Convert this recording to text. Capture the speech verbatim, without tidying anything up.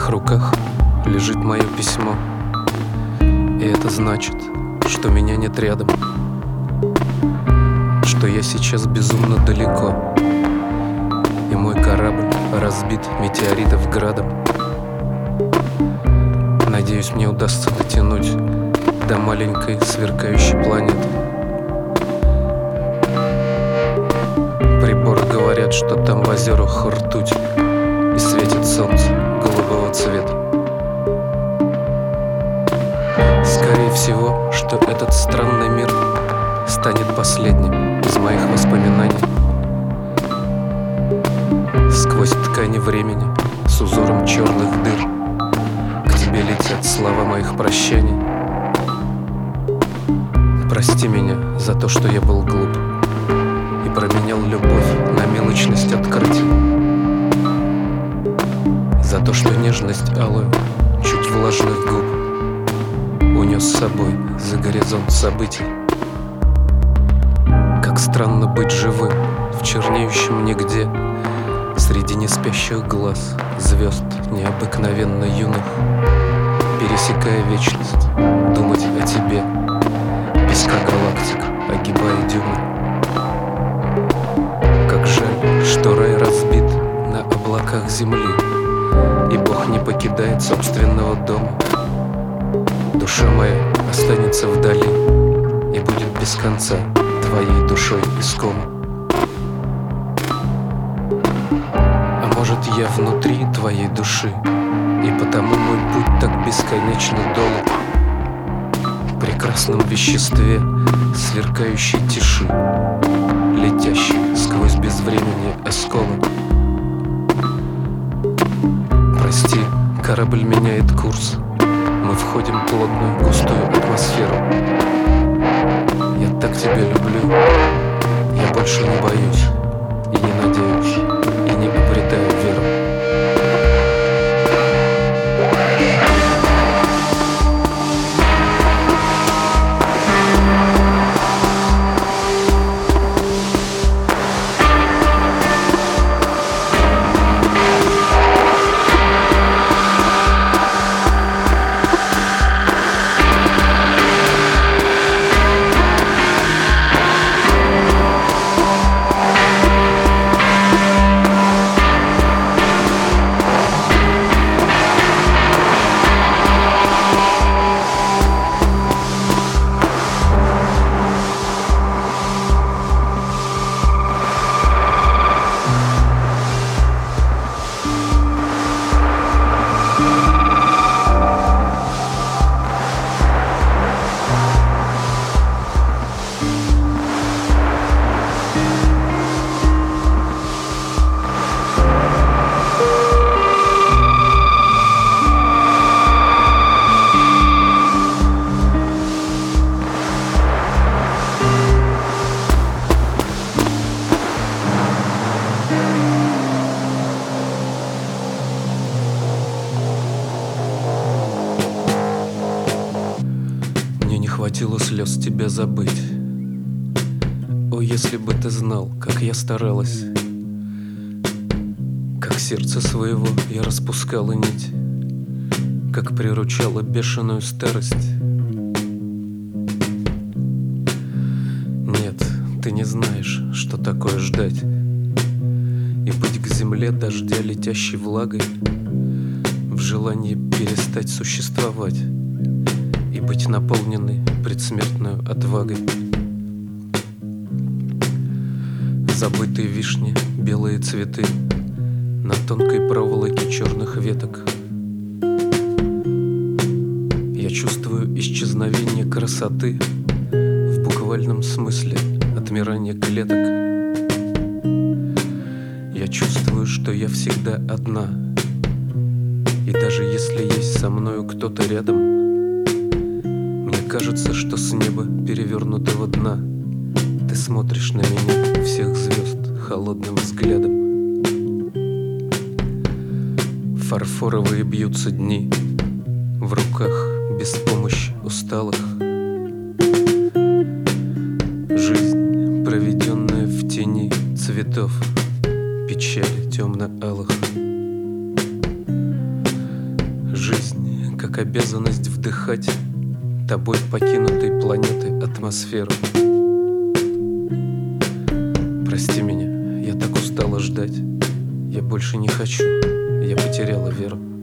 твоих руках лежит мое письмо, и это значит, что меня нет рядом, что я сейчас безумно далеко, и мой корабль разбит метеоритов градом. Надеюсь, мне удастся дотянуть до маленькой сверкающей планеты. Приборы говорят, что там в озерах ртуть и светит солнце голубого цвета. Скорее всего, что этот странный мир станет последним из моих воспоминаний. Сквозь ткани времени с узором черных дыр к тебе летят слова моих прощаний. Прости меня за то, что я был глуп и променял любовь на мелочность открытий, за то, что нежность алую чуть влажных губ унес с собой за горизонт событий. Как странно быть живым в чернеющем нигде среди неспящих глаз звезд необыкновенно юных, пересекая вечность, думать о тебе, песка галактик огибая дюны. Как жаль, что рай разбит на облаках земли, и Бог не покидает собственного дома. Душа моя останется вдали и будет без конца твоей душой искома. А может, я внутри твоей души, и потому мой путь так бесконечно долг в прекрасном веществе сверкающей тиши, летящей сквозь безвременье осколок. Прости, корабль меняет курс, мы входим в плотную густую атмосферу. Я так тебя люблю, я больше не боюсь и не надеюсь, и не обретаю веру. Хватило слез тебя забыть. О, если бы ты знал, как я старалась, как сердце своего я распускала нить, как приручала бешеную старость. Нет, ты не знаешь, что такое ждать и быть к земле дождя летящей влагой, в желании перестать существовать и быть наполненной предсмертную отвагой. Забытые вишни, белые цветы на тонкой проволоке черных веток. Я чувствую исчезновение красоты в буквальном смысле отмирание клеток. Я чувствую, что я всегда одна, и даже если есть со мною кто-то рядом, кажется, что с неба перевернутого дна ты смотришь на меня, всех звезд, холодным взглядом. Фарфоровые бьются дни в руках без помощи усталых. Жизнь, проведенная в тени цветов, печали темно-алых. Жизнь как обязанность вдыхать тобой покинутой планеты атмосферу. Прости меня, я так устала ждать. Я больше не хочу, я потеряла веру.